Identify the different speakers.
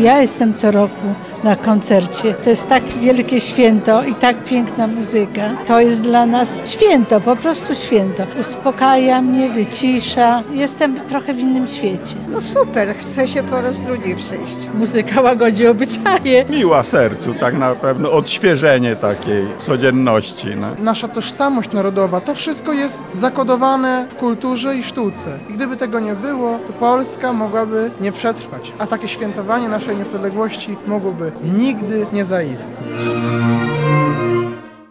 Speaker 1: Ja jestem co roku na koncercie. To jest tak wielkie święto i tak piękna muzyka. To jest dla nas święto, po prostu święto. Uspokaja mnie, wycisza. Jestem trochę w innym świecie.
Speaker 2: No super, chcę się po raz drugi przyjść.
Speaker 3: Muzyka łagodzi obyczaje.
Speaker 4: Miła sercu, tak na pewno, odświeżenie takiej codzienności. No.
Speaker 5: Nasza tożsamość narodowa, to wszystko jest zakodowane w kulturze i sztuce. I gdyby tego nie było, to Polska mogłaby nie przetrwać, a takie świętowanie naszej niepodległości mogłoby nigdy nie zaistnieć.